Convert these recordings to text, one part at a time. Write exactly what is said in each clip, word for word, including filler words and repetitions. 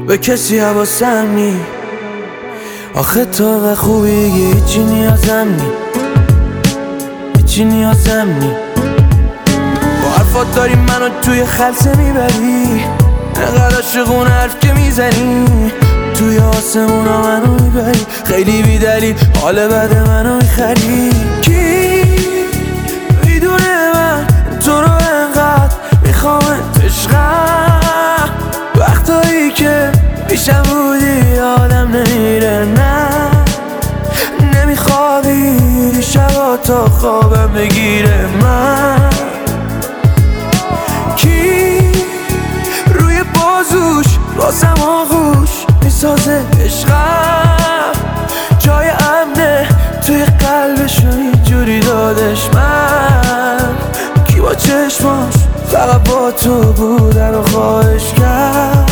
به کسی حواسم نی. آخه تو و خوبی هیچی نیازم نی، هیچی نیازم نی. با حرفات داری منو توی خلسه میبری، انقدر عاشقون حرف که میزنی، توی آسمونا منو میبری، خیلی بی دلیل حال بد منو میخری. کی میدونه من تو رو انقدر میخوامت عشقم، وقتایی که پیشم بودی یادم نمیره، نه نمیخوابی شبا تا خوابم بگیره. من کی روی بازوش واسم آغوش میسازه عشقم، جای امنه توی قلبشو اینجوری دادش. من کی با چشماش فقط با تو بودن و خواهش کرد.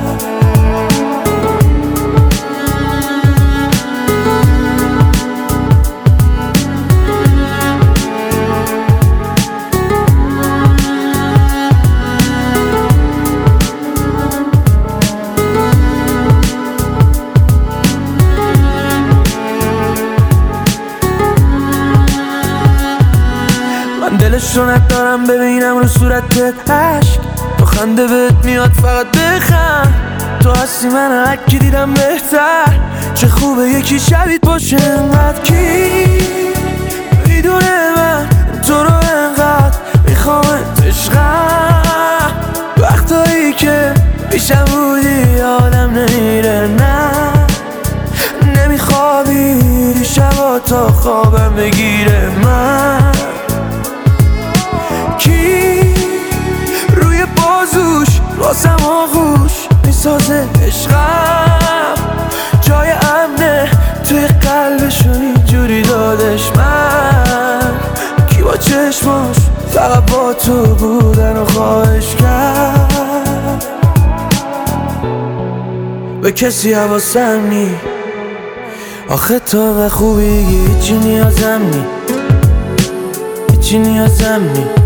دلش رو ندارم ببینم رو صورتت عشق، تو خنده بهت میاد فقط بخند، تو هستی من هرکی دیدم بهتر، چه خوبه یکی شبیت باشه انقدر. کی میدونه من تو رو انقدر میخوامت عشقم، وقتایی که پیشم بودی یادم نمیره، نه نمیخوابی شبا تا خوابم بگیره. من کی روی بازوش واسم آغوش میسازه عشقم، جای امنه توی قلبشو اینجوری دادش. من کی با چشماش فقط با تو بودن و خواهش کرد. به کسی حواسم نی، آخه تو و خوبی هیچی نیازم نی، هیچی نیازم نی.